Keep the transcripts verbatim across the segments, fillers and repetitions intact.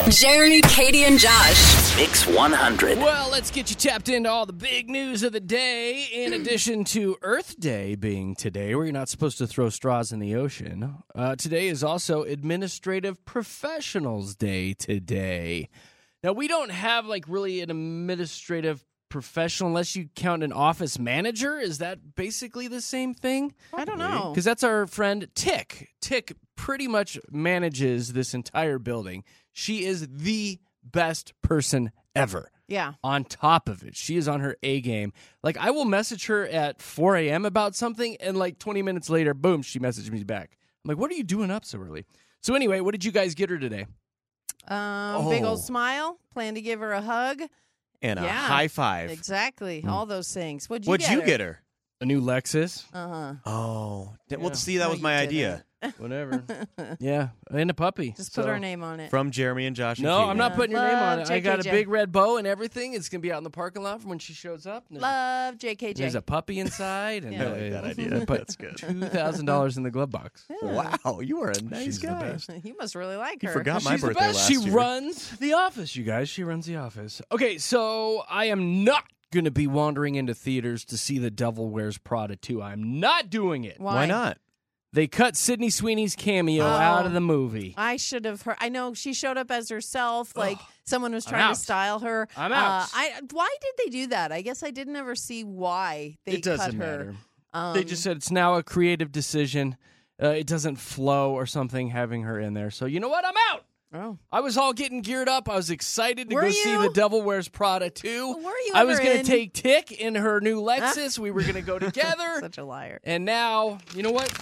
Jeremy, Katie, and Josh. Mix one hundred. Well, let's get you tapped into all the big news of the day. In addition to Earth Day being today, where you're not supposed to throw straws in the ocean, uh, today is also Administrative Professionals Day today. Now, we don't have, like, really an administrative professional unless you count an office manager. Is that basically the same thing? I don't know. Because that's our friend Tick. Tick pretty much manages this entire building. She is the best person ever. Yeah. On top of it, she is on her A game. Like, I will message her at four a.m. about something, and like twenty minutes later, boom, she messaged me back. I'm like, what are you doing up so early? So anyway, what did you guys get her today? Um, Big Oh. old smile. Plan to give her a hug. And a Yeah. high five. Exactly. Hmm. All those things. What'd you What'd get you her? get her? A new Lexus? Uh-huh. Oh, d- Yeah. well, see, that No, was you my didn't. idea. Whatever. Yeah, and a puppy. Just put So- her name on it. From Jeremy and Josh and No, Katie. I'm not Yeah. putting your name on Love it. I got a J K J. big red bow and everything. It's going to be out in the parking lot for when she shows up. And there's, Love J K J. there's a puppy inside. And Yeah. I like that uh, idea. Put That's good. two thousand dollars in the glove box. Yeah. Wow, you are a nice She's the guy. best. You must really like You her. forgot my She's the birthday best. last She year. runs the office, you guys. She runs the office. Okay, so I am not going to be wandering into theaters to see The Devil Wears Prada two. I'm not doing it. Why? Why not? They cut Sydney Sweeney's cameo Oh. out of the movie. I should have heard. I know she showed up as herself, like someone was I'm trying out. to style her. I'm out. Uh, I why did they do that? I guess I didn't ever see why they It doesn't cut her. matter. Um, They just said it's now a creative decision. Uh, it doesn't flow or something having her in there. So you know what? I'm out. Oh, I was all getting geared up. I was excited to Were go see you? The Devil Wears Prada two. Were you I was ever gonna in- take Tick in her new Lexus. We were going to go together. such a liar. And now, you know what?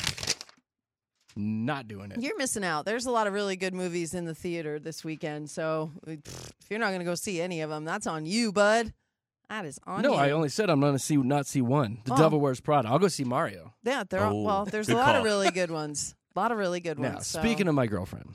Not doing it. You're missing out. There's a lot of really good movies in the theater this weekend. So pff, if you're not going to go see any of them, that's on you, bud. That is on No, you. I only said I'm going to see not see one. The Oh. Devil Wears Prada. I'll go see Mario. Yeah, there are. Oh, Well, there's a good lot of call. really good ones. A lot of really good Now, ones. so- speaking of my girlfriend,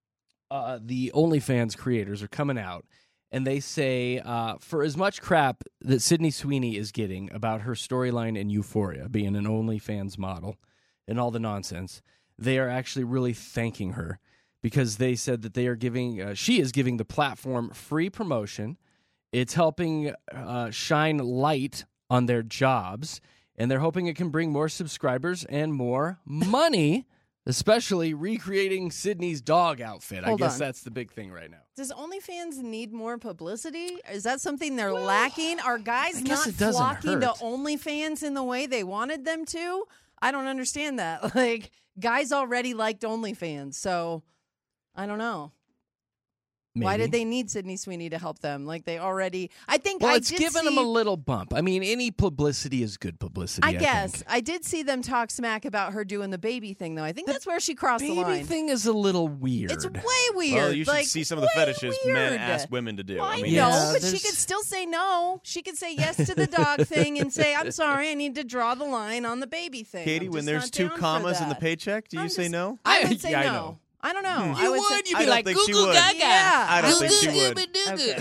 uh, the OnlyFans creators are coming out, and they say uh, for as much crap that Sydney Sweeney is getting about her storyline in Euphoria, being an OnlyFans model, and all the nonsense, they are actually really thanking her because they said that they are giving, uh, she is giving the platform free promotion. It's helping uh, shine light on their jobs, and they're hoping it can bring more subscribers and more money. Especially recreating Sydney's dog outfit. Hold I guess on. that's the big thing right now. Does OnlyFans need more publicity? Is that something they're lacking? Are guys I guess not it doesn't flocking to hurt. OnlyFans in the way they wanted them to? I don't understand that. Like, guys already liked OnlyFans, so I don't know. Why Maybe. did they need Sydney Sweeney to help them? Like, they already... I think Well, I it's did giving see, them a little bump. I mean, any publicity is good publicity. I I guess. think. I did see them talk smack about her doing the baby thing, though. I think that's where she crossed Baby the line. thing is a little weird. It's way weird. Well, you should like, see some of the way fetishes men weird. ask women to do. Well, I I know, mean, Yeah, but she there's- could still say no. She could say yes to the dog thing and say, I'm sorry, I need to draw the line on the baby thing. Katie, I'm when just there's not two down for commas in the that. paycheck, do you I'm say just- no? I I- would say yeah, I no. know. I don't know. You I would, would? say, You'd I be don't like, think goo she goo would. gaga. Yeah. I don't think she Goo goo would. goo goo. Okay.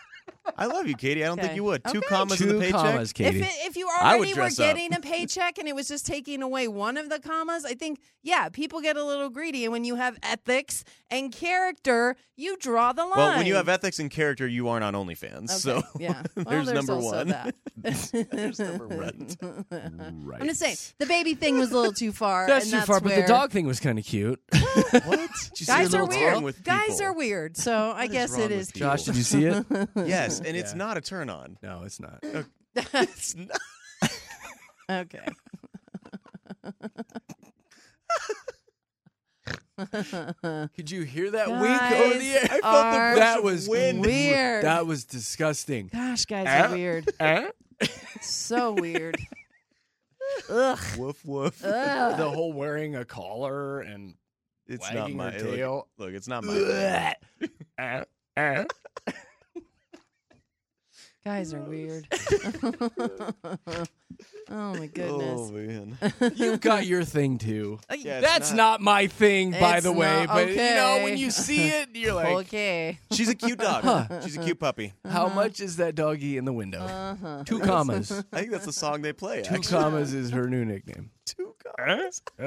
I love you, Katie. I don't think Okay. you would. Two Okay. commas in Two the paycheck? commas, If, Katie. it, if you I would already were dress up. getting a paycheck and it was just taking away one of the commas, I think, yeah, people get a little greedy. And when you have ethics and character, you draw the line. Well, when you have ethics and character, you aren't on OnlyFans. Okay, So yeah. Well, there's, number also one. that. There's number one. Right. I'm just saying, the baby thing was a little too far. That's and too that's far, but where the dog thing was kind of cute. What? Did you see Guys the are little weird. tongue with Guys people? are weird. So I What is guess wrong it with is. people? Josh, did you see it? Yes, and it's Yeah. not a turn on. No, it's not. It's not. Okay. Could you hear that wink over the air? Guys are That was wind. weird. That was disgusting. Gosh, guys Eh? are weird. Eh? So weird. Ugh. Woof woof. Ugh. The whole wearing a collar and It's not wagging my her look, tail. Look, it's not my thing. Eh, eh. Guys are weird. Oh my Oh goodness. man. You've got your thing too. Yeah, it's That's not- not, my thing, by It's the way. not- But you know, okay. when you see it, you're like, Okay. She's a cute dog. Huh. She's a cute puppy. how much is that doggy in the window? Uh-huh. Two commas. I think that's the song they play. Two Actually. commas is her new nickname. Two commas. Eh?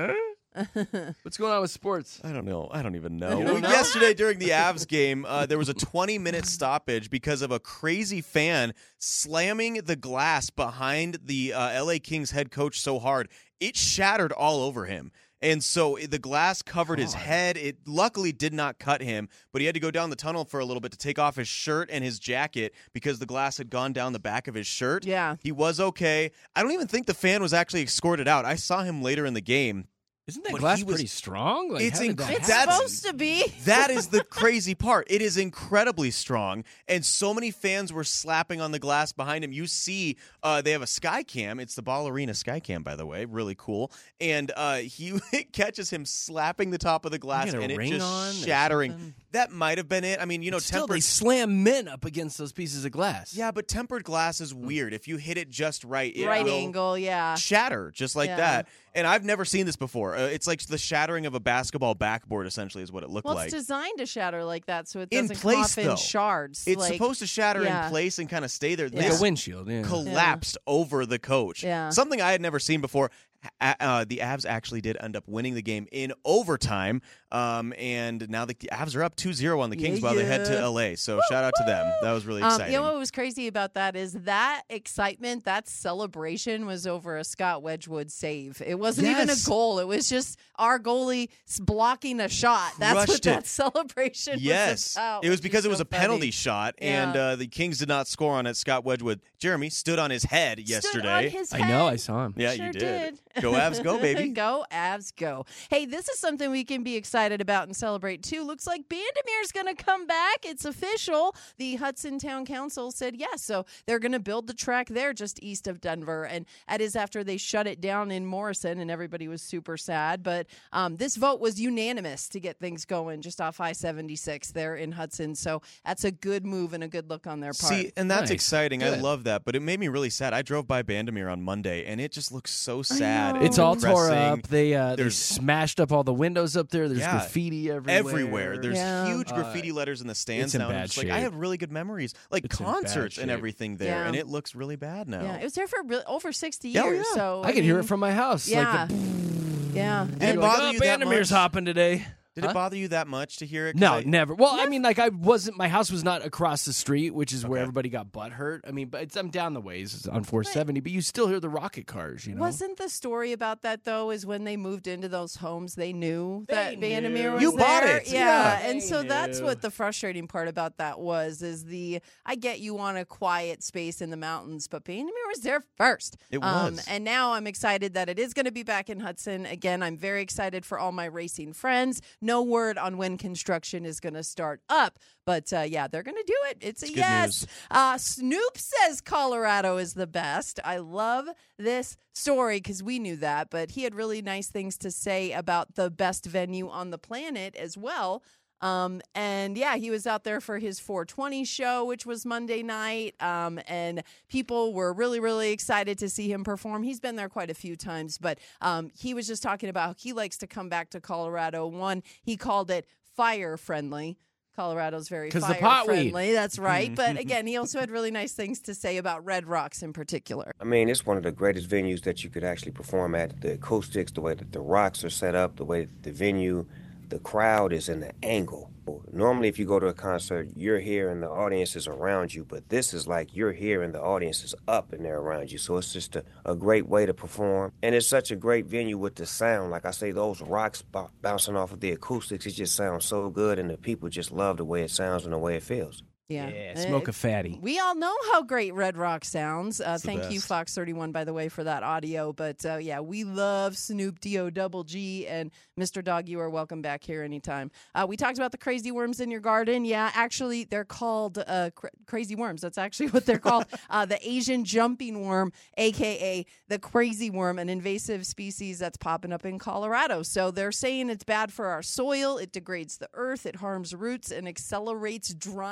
What's going on with sports? I don't know. I don't even know. You don't know? Yesterday during the Avs game, uh, there was a twenty-minute stoppage because of a crazy fan slamming the glass behind the uh, L A Kings head coach so hard it shattered all over him. And so the glass covered his head. It luckily did not cut him, but he had to go down the tunnel for a little bit to take off his shirt and his jacket because the glass had gone down the back of his shirt. Yeah. He was okay. I don't even think the fan was actually escorted out. I saw him later in the game. Isn't that But glass he was- pretty strong? Like, It's how did that inc- It's That's- supposed to be. That is the crazy part. It is incredibly strong, and so many fans were slapping on the glass behind him. You see, uh, they have a sky cam. It's the Ballerina sky cam, by the way. Really cool. And uh, he it catches him slapping the top of the glass, Get a and it ring just on or shattering. something? That might have been it. I mean, you know, But still, tempered. they slam men up against those pieces of glass. Yeah, but tempered glass is weird. If you hit it just right, it Right will angle, yeah. shatter just like Yeah. that. And I've never seen this before. Uh, it's like the shattering of a basketball backboard, essentially, is what it looked Well, like. it's designed to shatter like that, so it In doesn't place, come off in though. shards. It's like, supposed to shatter yeah. in place and kind of stay there. Like This a windshield. Yeah. collapsed over the coach. Yeah. Something I had never seen before. Uh, uh, the Avs actually did end up winning the game in overtime, um, and now the Avs are up two zero on the Kings Yeah, while they head to yeah. L A. So shout out to them. That was really Um, exciting. you know what was crazy about that is that excitement, that celebration was over a Scott Wedgwood save. It wasn't even a Yes. goal. It was just our goalie s- blocking a shot. That's what Crushed that it. celebration Yes, was about. it was which because is it was so a penalty funny. shot, Yeah. and uh, the Kings did not score on it. Scott Wedgwood, Jeremy stood on his head Stood yesterday. on his I know. I head. saw him. Yeah, Sure you did. did. Go Avs, go baby. Go Avs, go. Hey, this is something we can be excited about and celebrate too. Looks like Bandamir's going to come back. It's official. The Hudson Town Council said yes, so they're going to build the track there just east of Denver, and that is after they shut it down in Morrison, and everybody was super sad. But um, this vote was unanimous to get things going just off I seventy-six there in Hudson. So that's a good move and a good look on their part. See, and that's Nice. exciting. I Good. love that, but it made me really sad. I drove by Bandamere on Monday, and it just looks so sad. know. and It's all tore depressing. up. They uh, they There's- smashed up all the windows up there. There's Yeah. graffiti everywhere. Everywhere. There's Yeah. huge Uh, graffiti letters in the stands it's in now. and I'm bad just like, I shape. have really good memories, like It's in bad concerts and shape. everything there, Yeah. and it looks really bad now. Yeah, it was there for re- over sixty Oh, years. yeah. So I could hear mean, it from my house. Yeah, Like the, yeah. Did it And- bother oh, you that Bandamir's much? hopping today. Did Huh? it bother you that much to hear it? 'Cause No, I- never. Well, I mean, like I wasn't. My house was not across the street, which is where Okay. everybody got butt hurt. I mean, but it's, I'm down the ways it's on four seventy, but you still hear the rocket cars. You know, Wasn't the story about that though? Is when they moved into those homes, they knew that They Bandamere knew. was You bought there. it. yeah. Yeah. And They so that's knew. what the frustrating part about that was. Is the I get you want a quiet space in the mountains, but Bandamere was there first. It Um, was. and now I'm excited that it is going to be back in Hudson again. I'm very excited for all my racing friends. No word on when construction is going to start up, but uh, yeah, they're going to do it. It's a It's good yes. news. Uh, Snoop says Colorado is the best. I love this story because we knew that, but he had really nice things to say about the best venue on the planet as well. Um, and yeah, he was out there for his four twenty show, which was Monday night. Um, and people were really, really excited to see him perform. He's been there quite a few times, but um, he was just talking about how he likes to come back to Colorado. One, he called it fire friendly. Colorado's very 'Cause the fire pot weed. friendly. That's right. But again, he also had really nice things to say about Red Rocks in particular. I mean, it's one of the greatest venues that you could actually perform at. The acoustics, the way that the rocks are set up, the way that the venue, the crowd is in the angle. Normally, if you go to a concert, you're here and the audience is around you, but this is like you're here and the audience is up and they're around you. So it's just a, a great way to perform. And it's such a great venue with the sound. Like I say, those rocks b- bouncing off of the acoustics, it just sounds so good, and the people just love the way it sounds and the way it feels. Yeah. yeah, smoke a Uh, fatty. We all know how great Red Rock sounds. Uh, It's the thank you, best. Fox thirty-one, by the way, for that audio. But uh, yeah, we love Snoop D O double G. And Mister Dog, you are welcome back here anytime. Uh, we talked about the crazy worms in your garden. Yeah, actually, they're called uh, cra- crazy worms. That's actually what they're called. uh, the Asian jumping worm, a k a the crazy worm, an invasive species that's popping up in Colorado. So they're saying it's bad for our soil. It degrades the earth. It harms roots and accelerates drying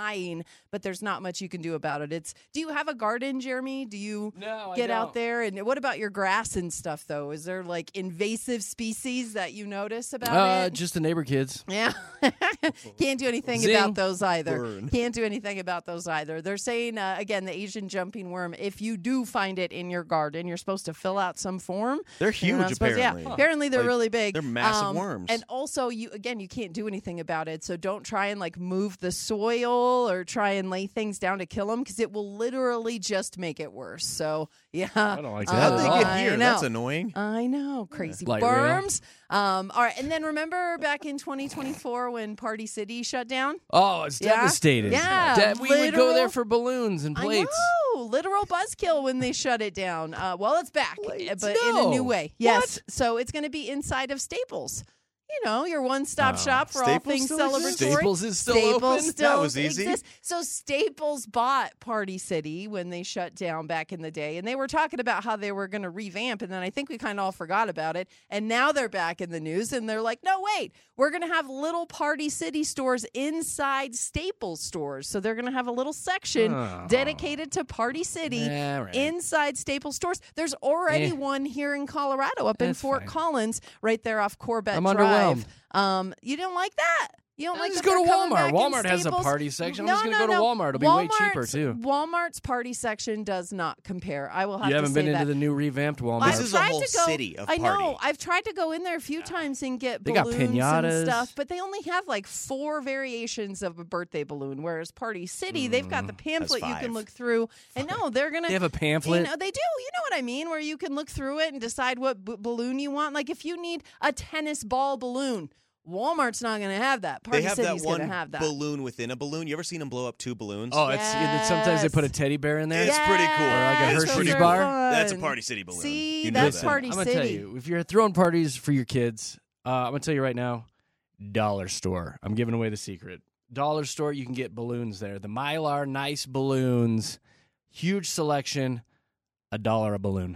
but there's not much you can do about it. It's. Do you have a garden, Jeremy? Do you No, I get don't. out there? And what about your grass and stuff, though? Is there like invasive species that you notice about Uh, it? just the neighbor kids. Yeah. Can't do anything Zing. about those either. Burn. Can't do anything about those either. They're saying, uh, again, the Asian jumping worm, if you do find it in your garden, you're supposed to fill out some form. They're You're huge, not supposed- apparently. Yeah, apparently they're Like, really big. they're massive Um, worms. And also, you again, you can't do anything about it. So don't try and like move the soil or try and lay things down to kill them because it will literally just make it worse. So yeah, I don't like uh, that How'd at they all. get I here? know. That's annoying. I know, crazy Light rail. berms. Um, all right, and then remember back in twenty twenty-four when Party City shut down? Oh, it's Yeah? devastated. Yeah, Da- we would go there literal- for balloons and plates. I know, literal buzzkill when they shut it down. Uh, well, it's back, Plates? but in a new No. way. Yes, so it's going to be inside of Staples. You know, your one-stop Oh. shop for all Staples things still exists? celebratory. Staples is still Staples open? still That was easy. exists. So Staples bought Party City when they shut down back in the day, and they were talking about how they were going to revamp, and then I think we kind of all forgot about it, and now they're back in the news, and they're like, no, wait, we're going to have little Party City stores inside Staples stores. So they're going to have a little section Oh. dedicated to Party City Yeah, right. inside Staples stores. There's already Eh. one here in Colorado, up in That's Fort fine. Collins, right there off Corbett I'm Drive. underwhelmed. Um, you didn't like that? You don't Yeah, like just that go to they're coming Walmart. back in Walmart has a Staples? party section. I'm No, just gonna no, go to no. Walmart. It'll be way cheaper, Walmart's- too. Walmart's party section does not compare. I will have You to haven't say been that. into the new revamped Walmart. I've This is a tried whole to go, city of I know. party. I've tried to go in there a few times and get They got balloons and piñatas. stuff, but they only have like four variations of a birthday balloon. Whereas Party City, they've got the pamphlet you can five. look through. And no, they're gonna. They have a pamphlet? You know, they do. You know what I mean? Where you can look through it and decide what b- balloon you want. Like if you need a tennis ball balloon, Walmart's not going to have that. Party They have City's that going one to have that. balloon within a balloon. You ever seen them blow up two balloons? Oh, it's it's- sometimes they put a Yes. teddy bear in there. It's pretty cool. Or like a Yes, Hershey's those are bar? fun. That's a Party City balloon. See, You know that's that. Party I'm gonna tell City. you, if you're throwing parties for your kids, uh, I'm gonna tell you right now, dollar store. I'm giving away the secret. Dollar store, you can get balloons there. The Mylar nice balloons, huge selection, a dollar a balloon.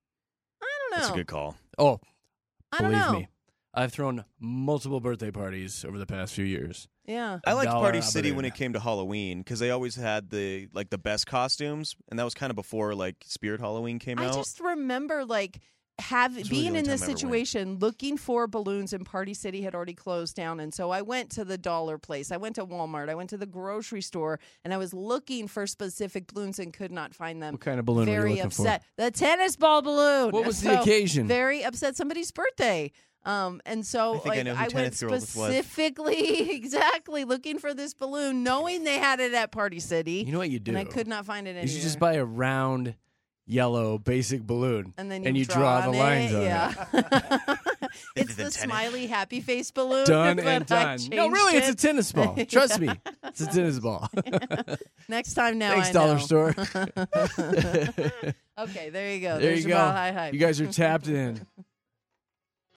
I don't know. That's a good call. Oh, I don't believe know. me, I've thrown multiple birthday parties over the past few years. Yeah. I liked dollar Party a City when balloon. it came to Halloween because they always had the like the best costumes, and that was kind of before like Spirit Halloween came I out. just remember like have It's really being the in only this time I ever went. situation, looking for balloons, and Party City had already closed down, and so I went to the dollar place. I went to Walmart. I went to the grocery store, and I was looking for specific balloons and could not find them. What kind of balloon were you Very looking upset. The tennis ball balloon. What was the So, occasion? Very upset. Somebody's birthday. Um, and so I think I like know who went tennis girl this was. specifically, exactly looking for this balloon, knowing they had it at Party City. for? You know what you do? And I could not find it anywhere. You should just buy a round, yellow, basic balloon, and then and you, you draw the on lines it. on it. Yeah. it's The the tennis. smiley happy face balloon. Done but and I done. No, changed really, it's a it. tennis ball. Trust me, it's a tennis ball. Next time now Thanks, I dollar know. store. Okay, there you go. There There's you your go. Mile High Hype. You guys are tapped in.